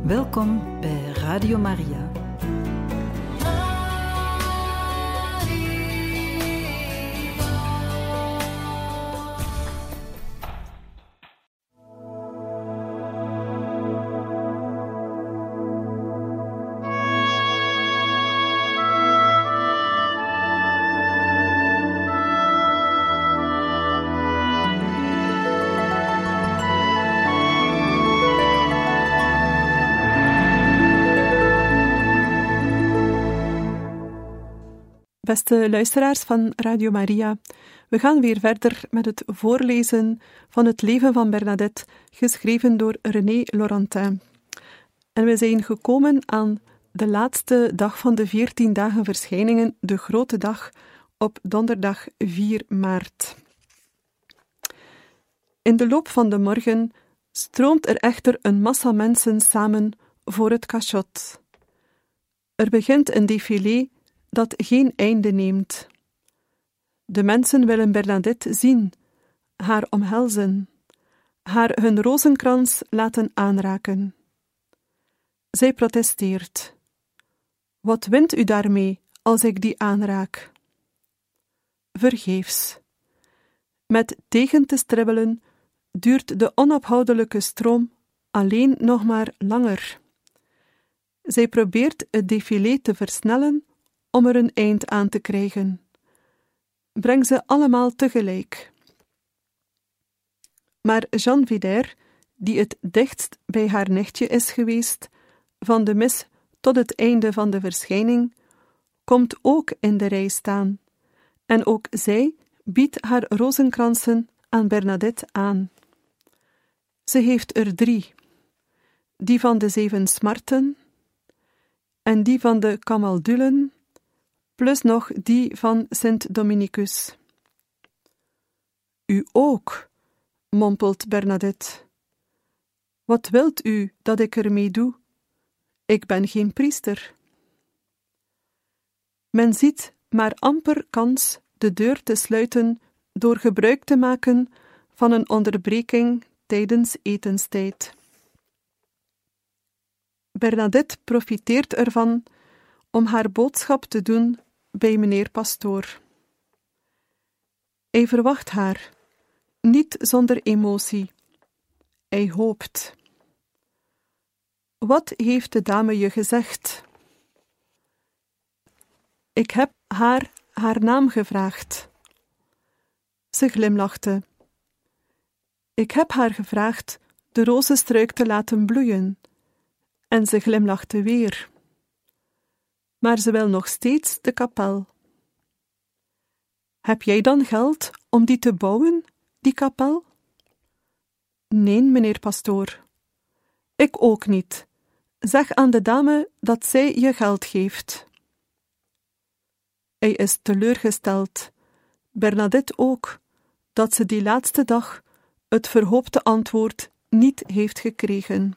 Welkom bij Radio Maria. Beste luisteraars van Radio Maria, we gaan weer verder met het voorlezen van het leven van Bernadette, geschreven door René Laurentin. En we zijn gekomen aan de laatste dag van de 14 dagen verschijningen, de grote dag, op donderdag 4 maart. In de loop van de morgen stroomt er echter een massa mensen samen voor het cachot. Er begint een défilé dat geen einde neemt. De mensen willen Bernadette zien, haar omhelzen, haar hun rozenkrans laten aanraken. Zij protesteert. Wat wint u daarmee als ik die aanraak? Vergeefs. Met tegen te stribbelen duurt de onophoudelijke stroom alleen nog maar langer. Zij probeert het défilé te versnellen om er een eind aan te krijgen. Breng ze allemaal tegelijk. Maar Jeanne Vidère, die het dichtst bij haar nichtje is geweest, van de mis tot het einde van de verschijning, komt ook in de rij staan, en ook zij biedt haar rozenkransen aan Bernadette aan. Ze heeft er 3, die van de 7 smarten, en die van de kamaldulen, plus nog die van Sint Dominicus. U ook, mompelt Bernadette. Wat wilt u dat ik ermee doe? Ik ben geen priester. Men ziet maar amper kans de deur te sluiten door gebruik te maken van een onderbreking tijdens etenstijd. Bernadette profiteert ervan om haar boodschap te doen bij meneer Pastoor. Hij verwacht haar, niet zonder emotie. Hij hoopt. Wat heeft de dame je gezegd? Ik heb haar naam gevraagd. Ze glimlachte. Ik heb haar gevraagd de rozenstruik te laten bloeien. En ze glimlachte weer. Maar ze wil nog steeds de kapel. Heb jij dan geld om die te bouwen, die kapel? Nee, meneer Pastoor. Ik ook niet. Zeg aan de dame dat zij je geld geeft. Hij is teleurgesteld, Bernadette ook, dat ze die laatste dag het verhoopte antwoord niet heeft gekregen.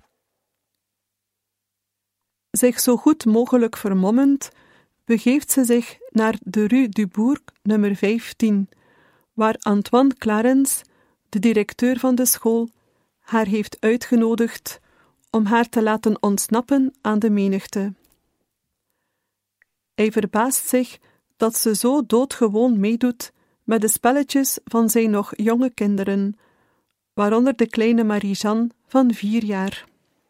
Zich zo goed mogelijk vermommend, begeeft ze zich naar de Rue du Bourg, nummer 15, waar Antoine Clarens, de directeur van de school, haar heeft uitgenodigd om haar te laten ontsnappen aan de menigte. Hij verbaast zich dat ze zo doodgewoon meedoet met de spelletjes van zijn nog jonge kinderen, waaronder de kleine Marie-Jeanne van 4 jaar.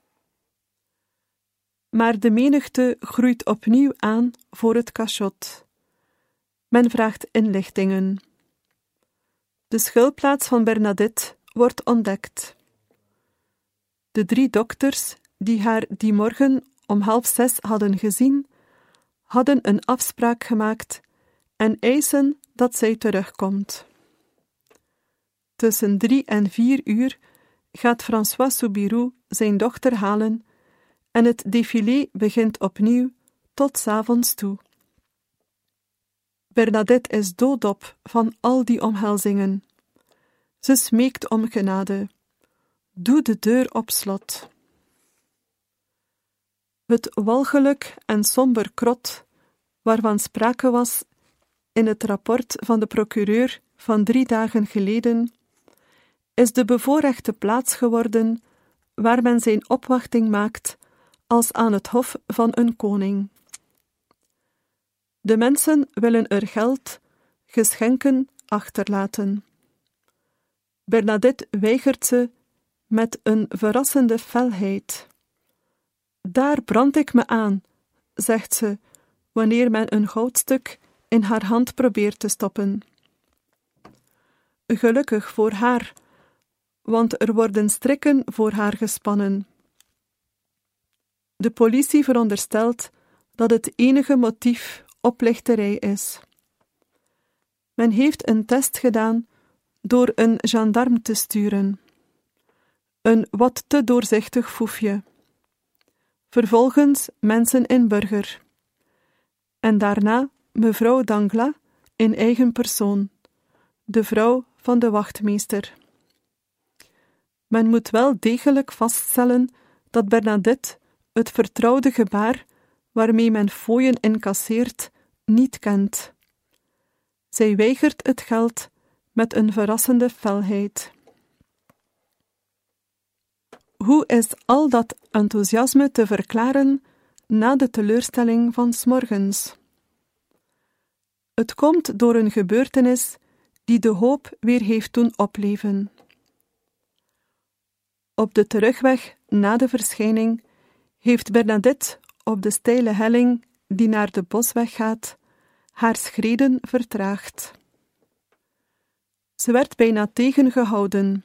Maar de menigte groeit opnieuw aan voor het cachot. Men vraagt inlichtingen. De schuilplaats van Bernadette wordt ontdekt. De 3 dokters, die haar die morgen om 5:30 hadden gezien, hadden een afspraak gemaakt en eisen dat zij terugkomt. Tussen 3 en 4 uur gaat François Soubirous zijn dochter halen en het défilé begint opnieuw tot 's avonds toe. Bernadette is doodop van al die omhelzingen. Ze smeekt om genade. Doe de deur op slot. Het walgelijk en somber krot, waarvan sprake was in het rapport van de procureur van 3 dagen geleden, is de bevoorrechte plaats geworden waar men zijn opwachting maakt als aan het hof van een koning. De mensen willen er geld, geschenken achterlaten. Bernadette weigert ze met een verrassende felheid. Daar brand ik me aan, zegt ze, wanneer men een goudstuk in haar hand probeert te stoppen. Gelukkig voor haar, want er worden strikken voor haar gespannen. De politie veronderstelt dat het enige motief oplichterij is. Men heeft een test gedaan door een gendarme te sturen. Een wat te doorzichtig foefje. Vervolgens mensen in burger. En daarna mevrouw Danglars in eigen persoon, de vrouw van de wachtmeester. Men moet wel degelijk vaststellen dat Bernadette het vertrouwde gebaar waarmee men fooien incasseert niet kent. Zij weigert het geld met een verrassende felheid. Hoe is al dat enthousiasme te verklaren na de teleurstelling van 's morgens? Het komt door een gebeurtenis die de hoop weer heeft doen opleven. Op de terugweg na de verschijning heeft Bernadette op de steile helling die naar de bosweg gaat, haar schreden vertraagd. Ze werd bijna tegengehouden.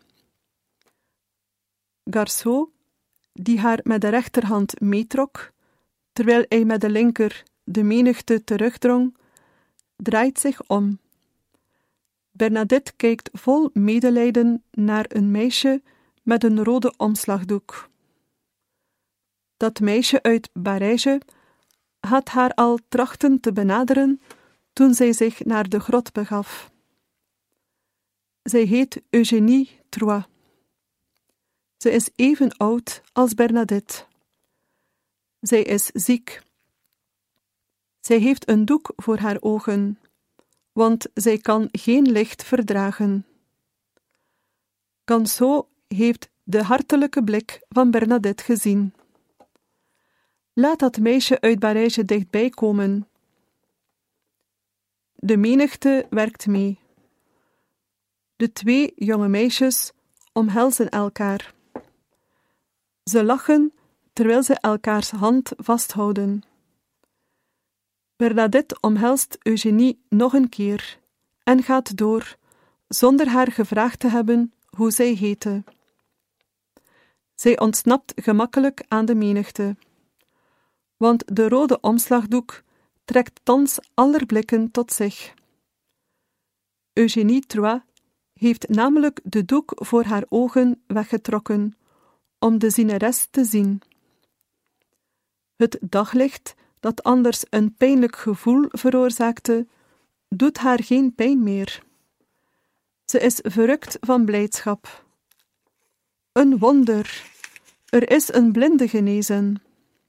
Garceau, die haar met de rechterhand meetrok, terwijl hij met de linker de menigte terugdrong, draait zich om. Bernadette kijkt vol medelijden naar een meisje met een rode omslagdoek. Dat meisje uit Barège had haar al trachten te benaderen toen zij zich naar de grot begaf. Zij heet Eugénie Trois. Ze is even oud als Bernadette. Zij is ziek. Zij heeft een doek voor haar ogen, want zij kan geen licht verdragen. Garceau heeft de hartelijke blik van Bernadette gezien. Laat dat meisje uit Barège dichtbij komen. De menigte werkt mee. De twee jonge meisjes omhelzen elkaar. Ze lachen terwijl ze elkaars hand vasthouden. Bernadette omhelst Eugénie nog een keer en gaat door, zonder haar gevraagd te hebben hoe zij heette. Zij ontsnapt gemakkelijk aan de menigte, want de rode omslagdoek trekt thans aller blikken tot zich. Eugénie Trois heeft namelijk de doek voor haar ogen weggetrokken, om de zieneres te zien. Het daglicht, dat anders een pijnlijk gevoel veroorzaakte, doet haar geen pijn meer. Ze is verrukt van blijdschap. Een wonder! Er is een blinde genezen.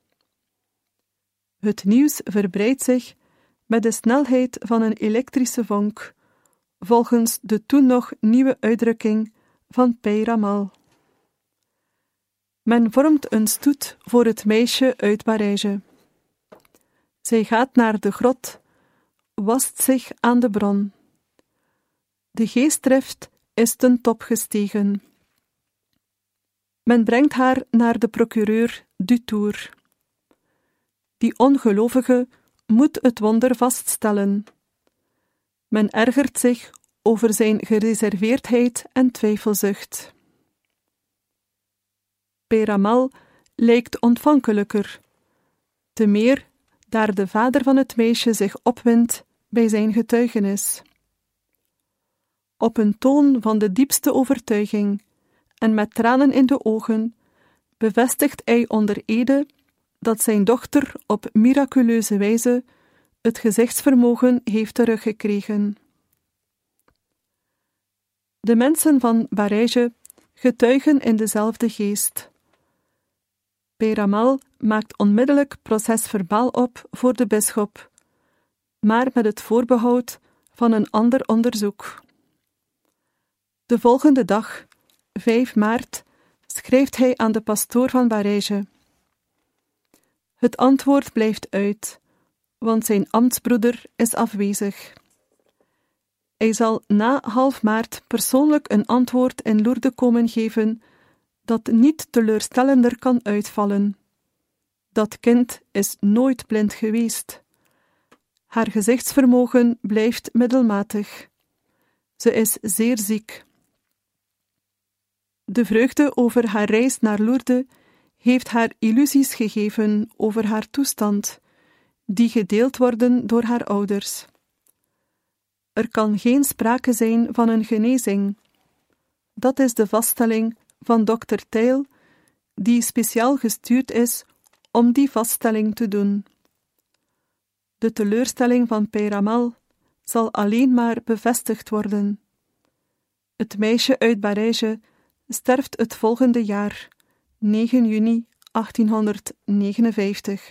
Het nieuws verbreidt zich met de snelheid van een elektrische vonk, volgens de toen nog nieuwe uitdrukking van Peyramal. Men vormt een stoet voor het meisje uit Barège. Zij gaat naar de grot, wast zich aan de bron. De geestdrift is ten top gestegen. Men brengt haar naar de procureur Dutour. Die ongelovige moet het wonder vaststellen. Men ergert zich over zijn gereserveerdheid en twijfelzucht. Peyramal lijkt ontvankelijker, te meer daar de vader van het meisje zich opwindt bij zijn getuigenis. Op een toon van de diepste overtuiging en met tranen in de ogen bevestigt hij onder ede dat zijn dochter op miraculeuze wijze het gezichtsvermogen heeft teruggekregen. De mensen van Barège getuigen in dezelfde geest. Peyramal maakt onmiddellijk procesverbaal op voor de bisschop, maar met het voorbehoud van een ander onderzoek. De volgende dag, 5 maart, schrijft hij aan de pastoor van Barège. Het antwoord blijft uit, want zijn ambtsbroeder is afwezig. Hij zal na half maart persoonlijk een antwoord in Lourdes komen geven dat niet teleurstellender kan uitvallen. Dat kind is nooit blind geweest. Haar gezichtsvermogen blijft middelmatig. Ze is zeer ziek. De vreugde over haar reis naar Lourdes heeft haar illusies gegeven over haar toestand, die gedeeld worden door haar ouders. Er kan geen sprake zijn van een genezing. Dat is de vaststelling van dokter Theil, die speciaal gestuurd is om die vaststelling te doen. De teleurstelling van Peyramal zal alleen maar bevestigd worden. Het meisje uit Barège sterft het volgende jaar, 9 juni 1859.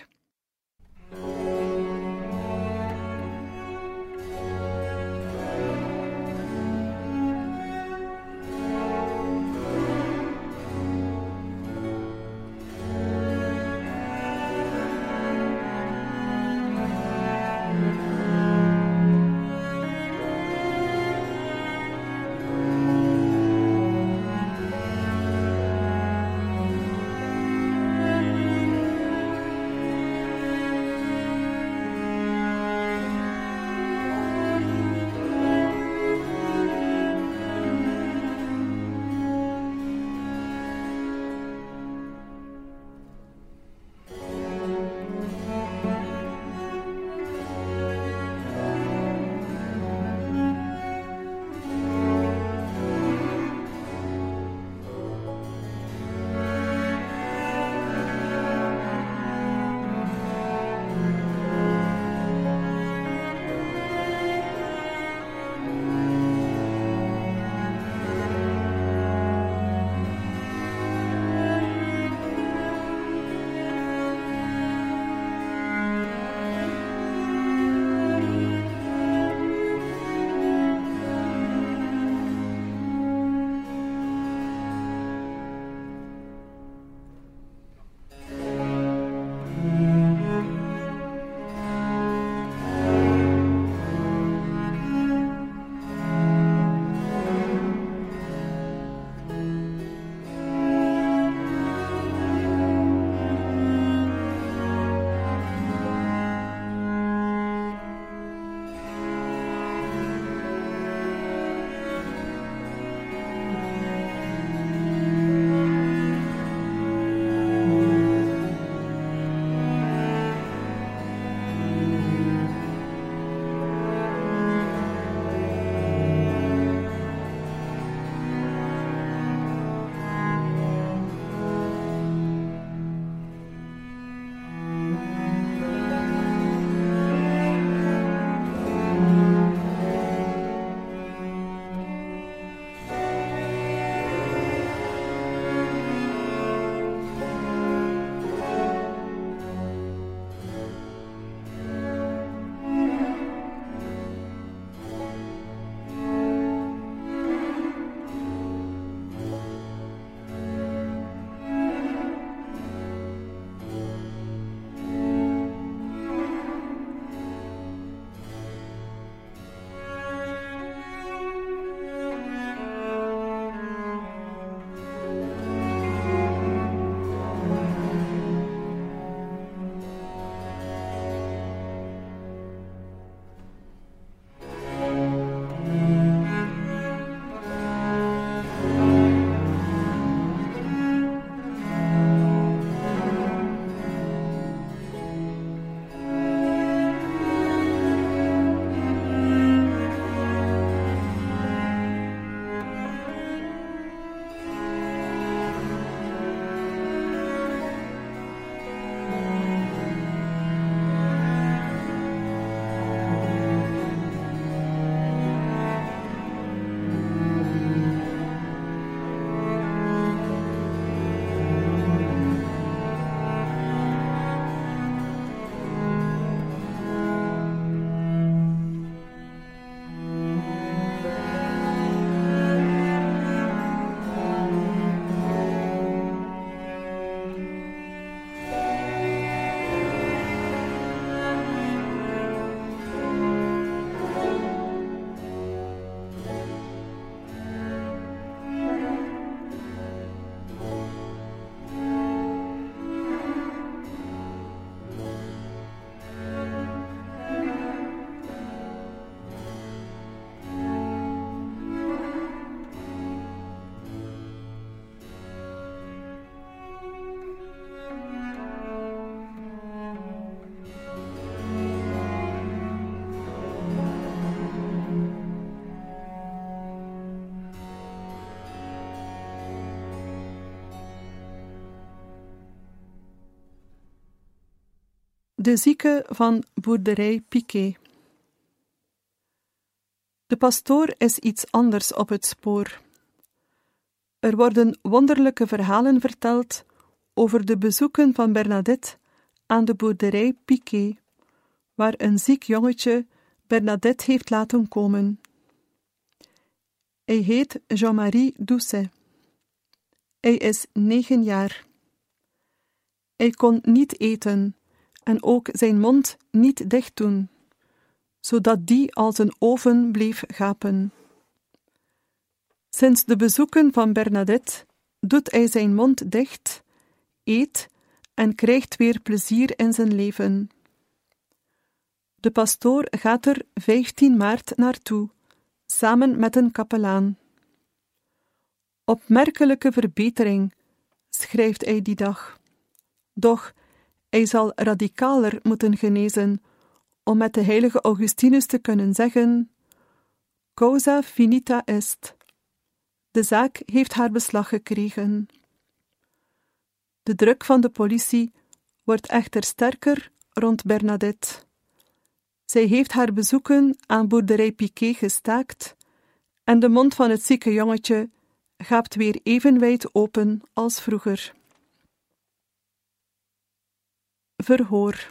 De zieke van boerderij Piquet. De pastoor is iets anders op het spoor. Er worden wonderlijke verhalen verteld over de bezoeken van Bernadette aan de boerderij Piquet, waar een ziek jongetje Bernadette heeft laten komen. Hij heet Jean-Marie Doucet. Hij is 9 jaar. Hij kon niet eten en ook zijn mond niet dicht doen, zodat die als een oven bleef gapen. Sinds de bezoeken van Bernadette doet hij zijn mond dicht, eet en krijgt weer plezier in zijn leven. De pastoor gaat er 15 maart naartoe, samen met een kapelaan. Opmerkelijke verbetering, schrijft hij die dag. Doch hij zal radicaler moeten genezen, om met de heilige Augustinus te kunnen zeggen: causa finita est. De zaak heeft haar beslag gekregen. De druk van de politie wordt echter sterker rond Bernadette. Zij heeft haar bezoeken aan boerderij Piquet gestaakt en de mond van het zieke jongetje gaapt weer even wijd open als vroeger. Verhoor.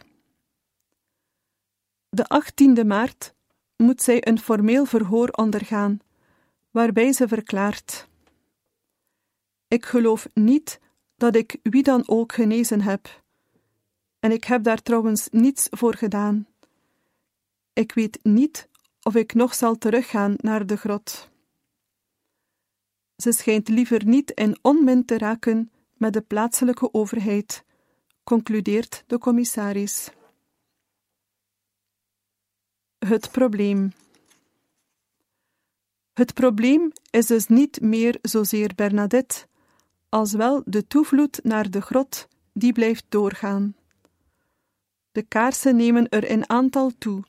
De 18e maart moet zij een formeel verhoor ondergaan, waarbij ze verklaart: ik geloof niet dat ik wie dan ook genezen heb. En ik heb daar trouwens niets voor gedaan. Ik weet niet of ik nog zal teruggaan naar de grot. Ze schijnt liever niet in onmin te raken met de plaatselijke overheid, concludeert de commissaris. Het probleem. Het probleem is dus niet meer zozeer Bernadette, als wel de toevloed naar de grot die blijft doorgaan. De kaarsen nemen er in aantal toe.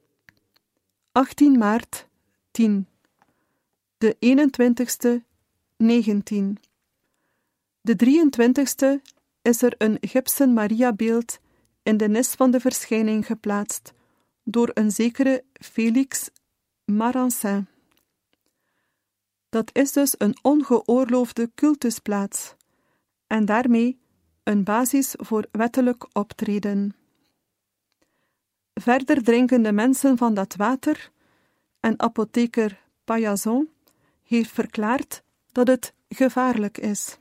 18 maart, 10. De 21ste, 19. De 23ste is er een gipsen Mariabeeld in de nis van de verschijning geplaatst door een zekere Félix Marancin. Dat is dus een ongeoorloofde cultusplaats en daarmee een basis voor wettelijk optreden. Verder drinken de mensen van dat water en apotheker Paillasson heeft verklaard dat het gevaarlijk is.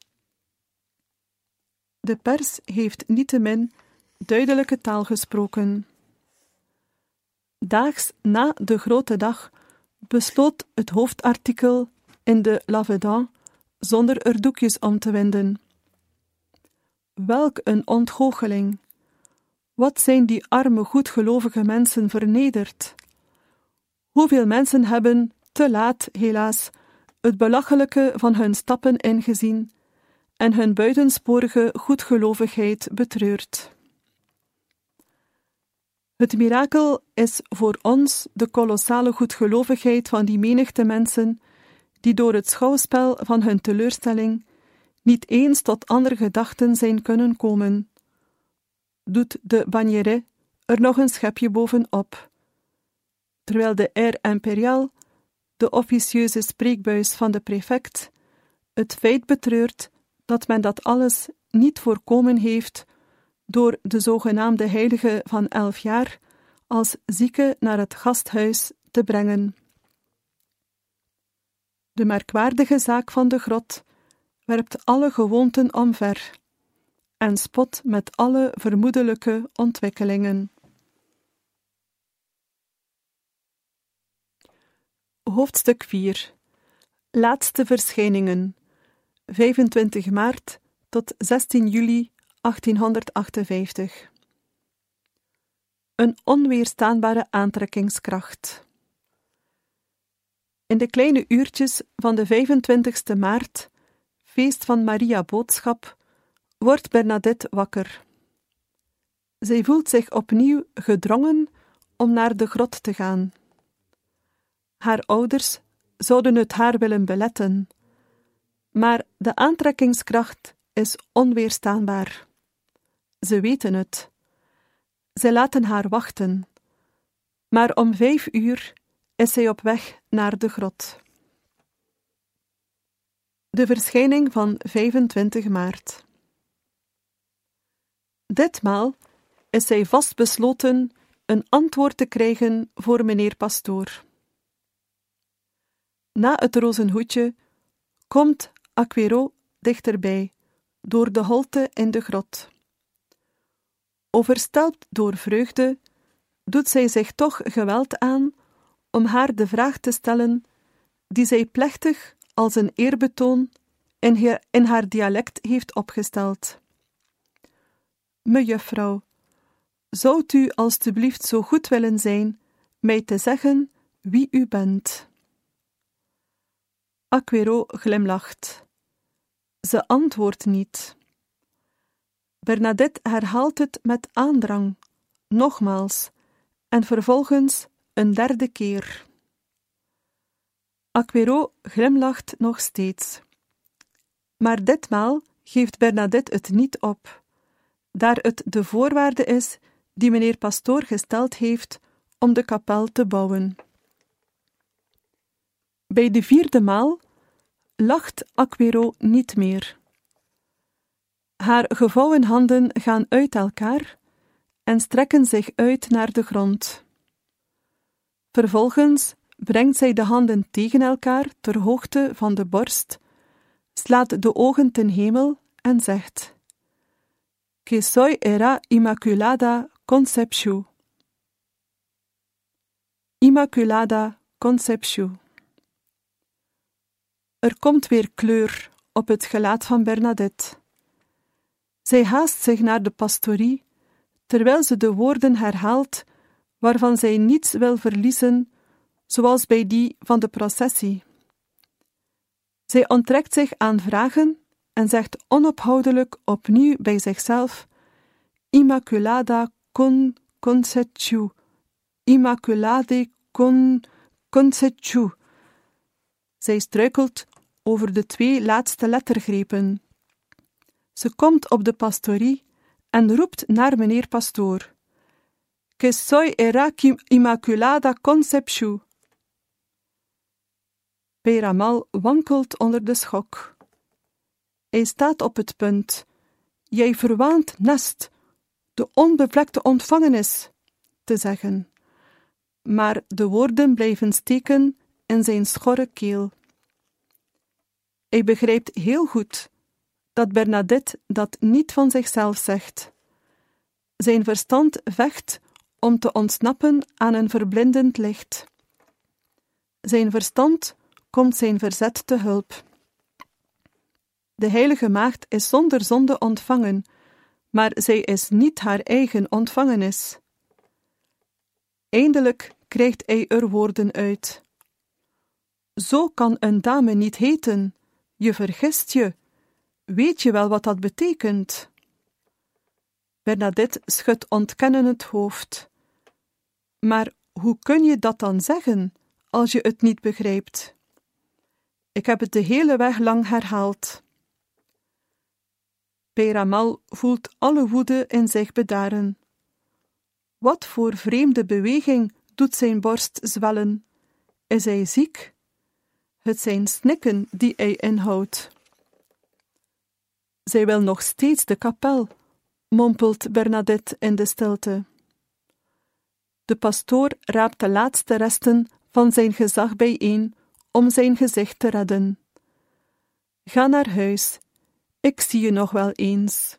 De pers heeft niettemin duidelijke taal gesproken. Daags na de grote dag besloot het hoofdartikel in de L'Avedon zonder er doekjes om te winden. Welk een ontgoocheling! Wat zijn die arme, goedgelovige mensen vernederd? Hoeveel mensen hebben, te laat helaas, het belachelijke van hun stappen ingezien en hun buitensporige goedgelovigheid betreurd. Het mirakel is voor ons de kolossale goedgelovigheid van die menigte mensen die door het schouwspel van hun teleurstelling niet eens tot andere gedachten zijn kunnen komen. Doet de Bagnéret er nog een schepje bovenop. Terwijl de air impérial, de officieuze spreekbuis van de prefect, het feit betreurt dat men dat alles niet voorkomen heeft door de zogenaamde heilige van 11 jaar als zieke naar het gasthuis te brengen. De merkwaardige zaak van de grot werpt alle gewoonten omver en spot met alle vermoedelijke ontwikkelingen. Hoofdstuk 4. Laatste verschijningen. 25 maart tot 16 juli 1858. Een onweerstaanbare aantrekkingskracht. In de kleine uurtjes van de 25e maart, feest van Maria Boodschap, wordt Bernadette wakker. Zij voelt zich opnieuw gedrongen om naar de grot te gaan. Haar ouders zouden het haar willen beletten, maar de aantrekkingskracht is onweerstaanbaar. Ze weten het. Zij laten haar wachten, maar om 5 uur is zij op weg naar de grot. De verschijning van 25 maart. Ditmaal is zij vastbesloten een antwoord te krijgen voor meneer pastoor. Na het rozenhoedje komt Aquero dichterbij, door de holte in de grot. Overstelpt door vreugde, doet zij zich toch geweld aan om haar de vraag te stellen die zij plechtig als een eerbetoon in haar dialect heeft opgesteld. Mejuffrouw, zoudt u alstublieft zo goed willen zijn mij te zeggen wie u bent? Aquero glimlacht. Ze antwoordt niet. Bernadette herhaalt het met aandrang, nogmaals, en vervolgens een 3e keer. Aquero glimlacht nog steeds. Maar ditmaal geeft Bernadette het niet op, daar het de voorwaarde is die meneer pastoor gesteld heeft om de kapel te bouwen. Bij de 4e maal lacht Aquero niet meer. Haar gevouwen handen gaan uit elkaar en strekken zich uit naar de grond. Vervolgens brengt zij de handen tegen elkaar ter hoogte van de borst, slaat de ogen ten hemel en zegt: Que soy era Immaculada Concepció. Immaculada Concepció. Er komt weer kleur op het gelaat van Bernadette. Zij haast zich naar de pastorie, terwijl ze de woorden herhaalt waarvan zij niets wil verliezen, zoals bij die van de processie. Zij onttrekt zich aan vragen en zegt onophoudelijk opnieuw bij zichzelf: Immaculada Concepció, Immaculade Concepció. Zij struikelt over de 2 laatste lettergrepen. Ze komt op de pastorie en roept naar meneer pastoor: Que soy era Immaculada Concepció. Peyramal wankelt onder de schok. Hij staat op het punt: Jij verwaand nest, de onbevlekte ontvangenis, te zeggen. Maar de woorden blijven steken in zijn schorre keel. Hij begrijpt heel goed dat Bernadette dat niet van zichzelf zegt. Zijn verstand vecht om te ontsnappen aan een verblindend licht. Zijn verstand komt zijn verzet te hulp. De heilige maagd is zonder zonde ontvangen, maar zij is niet haar eigen ontvangenis. Eindelijk krijgt hij er woorden uit. Zo kan een dame niet heten. Je vergist je. Weet je wel wat dat betekent? Bernadette schudt ontkennend het hoofd. Maar hoe kun je dat dan zeggen, als je het niet begrijpt? Ik heb het de hele weg lang herhaald. Peyramal voelt alle woede in zich bedaren. Wat voor vreemde beweging doet zijn borst zwellen? Is hij ziek? Het zijn snikken die hij inhoudt. Zij wil nog steeds de kapel, mompelt Bernadette in de stilte. De pastoor raapt de laatste resten van zijn gezag bijeen om zijn gezicht te redden. Ga naar huis, ik zie je nog wel eens.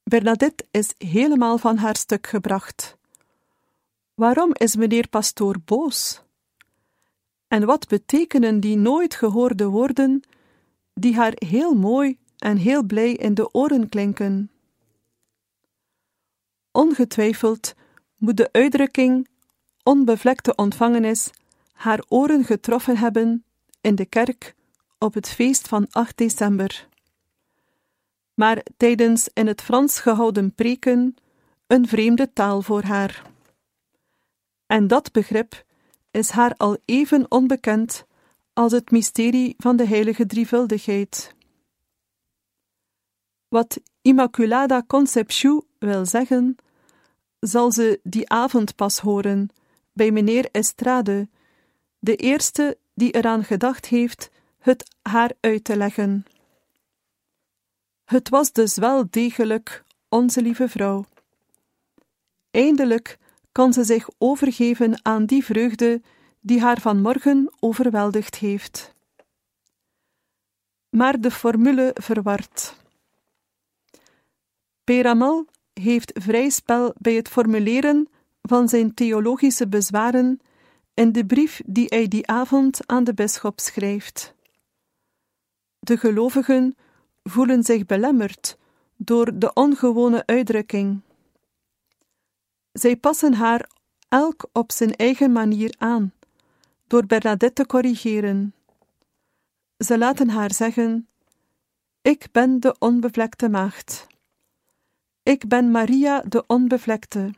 Bernadette is helemaal van haar stuk gebracht. Waarom is meneer pastoor boos? En wat betekenen die nooit gehoorde woorden, die haar heel mooi en heel blij in de oren klinken? Ongetwijfeld moet de uitdrukking onbevlekte ontvangenis haar oren getroffen hebben in de kerk op het feest van 8 december. Maar tijdens in het Frans gehouden preken een vreemde taal voor haar. En dat begrip is haar al even onbekend als het mysterie van de heilige drievuldigheid. Wat Immaculada Concepció wil zeggen, zal ze die avond pas horen bij meneer Estrade, de eerste die eraan gedacht heeft het haar uit te leggen. Het was dus wel degelijk onze lieve vrouw. Eindelijk kan ze zich overgeven aan die vreugde die haar vanmorgen overweldigd heeft. Maar de formule verwart. Peyramal heeft vrij spel bij het formuleren van zijn theologische bezwaren in de brief die hij die avond aan de bisschop schrijft. De gelovigen voelen zich belemmerd door de ongewone uitdrukking. Zij passen haar elk op zijn eigen manier aan, door Bernadette te corrigeren. Ze laten haar zeggen: ik ben de onbevlekte maagd. Ik ben Maria de onbevlekte.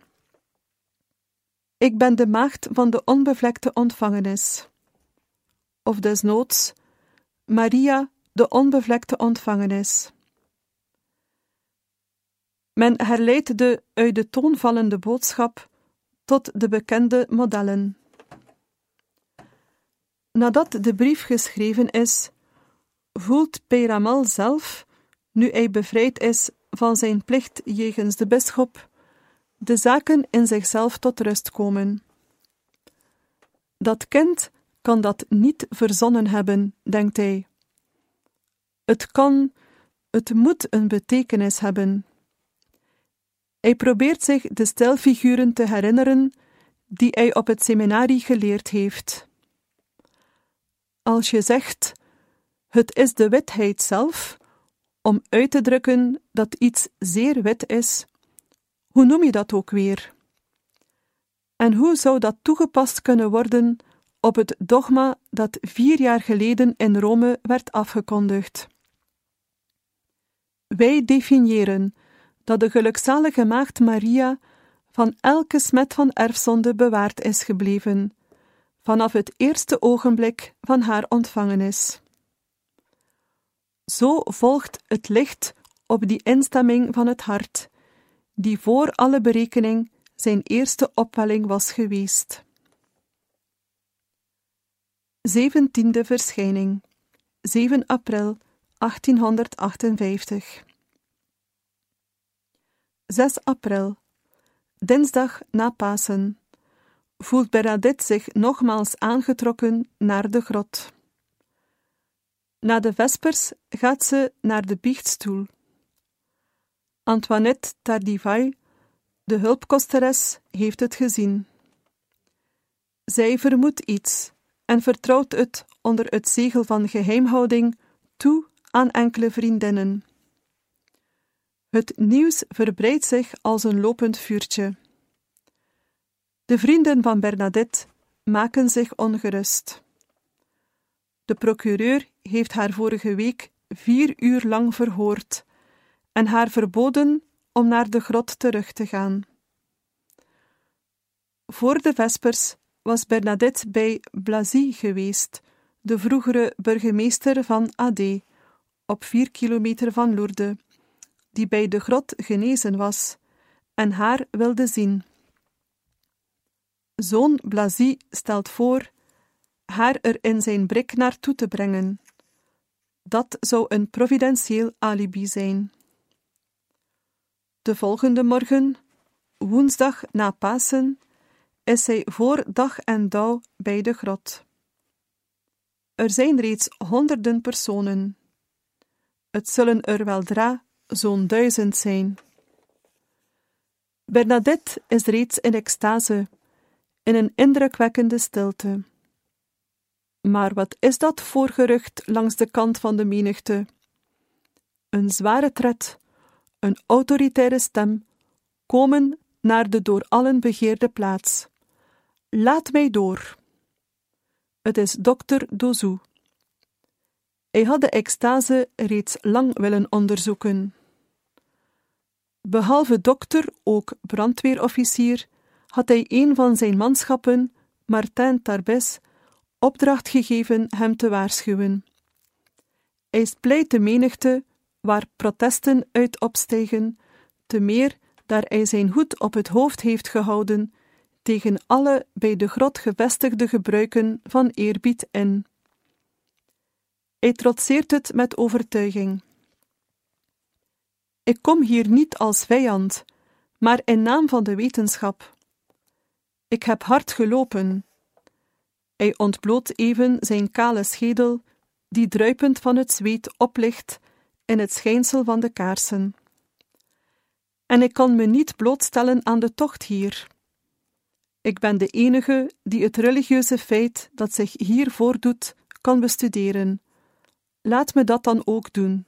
Ik ben de maagd van de onbevlekte ontvangenis. Of desnoods, Maria de onbevlekte ontvangenis. Men herleidt de uit de toon vallende boodschap tot de bekende modellen. Nadat de brief geschreven is, voelt Peyramal zelf, nu hij bevrijd is van zijn plicht jegens de bisschop, de zaken in zichzelf tot rust komen. Dat kind kan dat niet verzonnen hebben, denkt hij. Het moet een betekenis hebben. Hij probeert zich de stijlfiguren te herinneren die hij op het seminarie geleerd heeft. Als je zegt, het is de witheid zelf, om uit te drukken dat iets zeer wit is, hoe noem je dat ook weer? En hoe zou dat toegepast kunnen worden op het dogma dat 4 jaar geleden in Rome werd afgekondigd? Wij definiëren dat de gelukzalige maagd Maria van elke smet van erfzonde bewaard is gebleven, vanaf het eerste ogenblik van haar ontvangenis. Zo volgt het licht op die instemming van het hart, die voor alle berekening zijn eerste opwelling was geweest. 17e verschijning, 7 april 1858. 6 april, dinsdag na Pasen, voelt Bernadette zich nogmaals aangetrokken naar de grot. Na de vespers gaat ze naar de biechtstoel. Antoinette Tardivay, de hulpkosteres, heeft het gezien. Zij vermoedt iets en vertrouwt het onder het zegel van geheimhouding toe aan enkele vriendinnen. Het nieuws verbreidt zich als een lopend vuurtje. De vrienden van Bernadette maken zich ongerust. De procureur heeft haar vorige week 4 uur lang verhoord en haar verboden om naar de grot terug te gaan. Voor de vespers was Bernadette bij Blazy geweest, de vroegere burgemeester van Adé, op 4 kilometer van Lourdes, die bij de grot genezen was en haar wilde zien. Zoon Blazy stelt voor haar er in zijn brik naartoe te brengen. Dat zou een providentieel alibi zijn. De volgende morgen, woensdag na Pasen, is zij voor dag en dauw bij de grot. Er zijn reeds honderden personen. Het zullen er weldra zo'n 1000 zijn. Bernadette is reeds in extase, in een indrukwekkende stilte. Maar wat is dat voor gerucht langs de kant van de menigte? Een zware tred, een autoritaire stem, komen naar de door allen begeerde plaats. Laat mij door. Het is dokter Dozou. Hij had de extase reeds lang willen onderzoeken. Behalve dokter, ook brandweerofficier, had hij een van zijn manschappen, Martin Tarbes, opdracht gegeven hem te waarschuwen. Hij splijt de menigte, waar protesten uit opstijgen, te meer daar hij zijn hoed op het hoofd heeft gehouden, tegen alle bij de grot gevestigde gebruiken van eerbied in. Hij trotseert het met overtuiging. Ik kom hier niet als vijand, maar in naam van de wetenschap. Ik heb hard gelopen. Hij ontbloot even zijn kale schedel, die druipend van het zweet oplicht in het schijnsel van de kaarsen. En ik kan me niet blootstellen aan de tocht hier. Ik ben de enige die het religieuze feit dat zich hier voordoet, kan bestuderen. Laat me dat dan ook doen.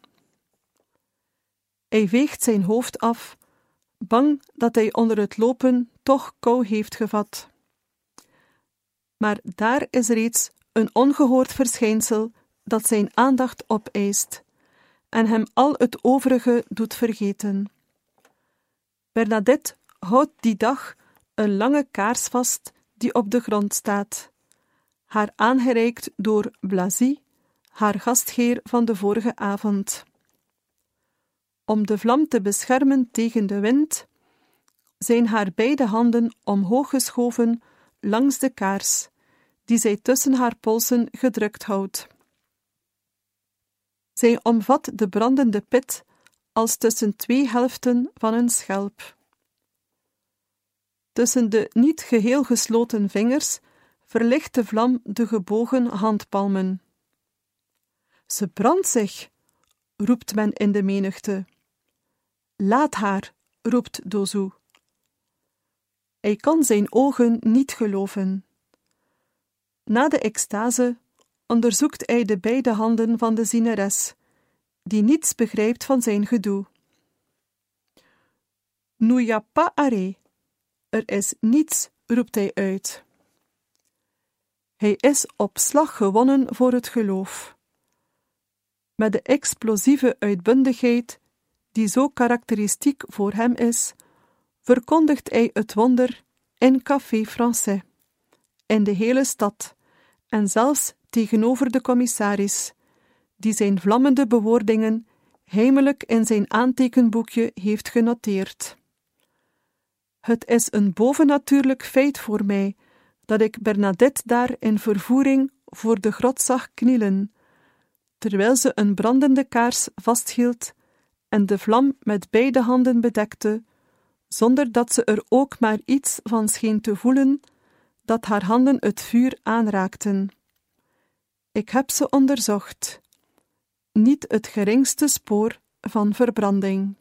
Hij veegt zijn hoofd af, bang dat hij onder het lopen toch kou heeft gevat. Maar daar is reeds een ongehoord verschijnsel dat zijn aandacht opeist en hem al het overige doet vergeten. Bernadette houdt die dag een lange kaars vast die op de grond staat, haar aangereikt door Blazy, haar gastheer van de vorige avond. Om de vlam te beschermen tegen de wind, zijn haar beide handen omhoog geschoven langs de kaars, die zij tussen haar polsen gedrukt houdt. Zij omvat de brandende pit als tussen twee helften van een schelp. Tussen de niet geheel gesloten vingers verlicht de vlam de gebogen handpalmen. Ze brandt zich, roept men in de menigte. Laat haar, roept Dozou. Hij kan zijn ogen niet geloven. Na de extase onderzoekt hij de beide handen van de zieneres, die niets begrijpt van zijn gedoe. Nous y a pas arrêt. Er is niets, roept hij uit. Hij is op slag gewonnen voor het geloof. Met de explosieve uitbundigheid, die zo karakteristiek voor hem is, verkondigt hij het wonder in Café Français, in de hele stad, en zelfs tegenover de commissaris, die zijn vlammende bewoordingen heimelijk in zijn aantekenboekje heeft genoteerd. Het is een bovennatuurlijk feit voor mij, dat ik Bernadette daar in vervoering voor de grot zag knielen, terwijl ze een brandende kaars vasthield en de vlam met beide handen bedekte, zonder dat ze er ook maar iets van scheen te voelen, dat haar handen het vuur aanraakten. Ik heb ze onderzocht. Niet het geringste spoor van verbranding.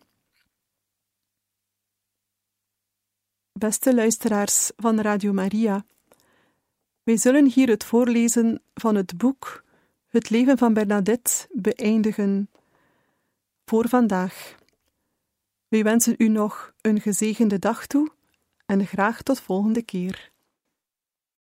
Beste luisteraars van Radio Maria, wij zullen hier het voorlezen van het boek Het leven van Bernadette beëindigen voor vandaag. Wij wensen u nog een gezegende dag toe en graag tot volgende keer.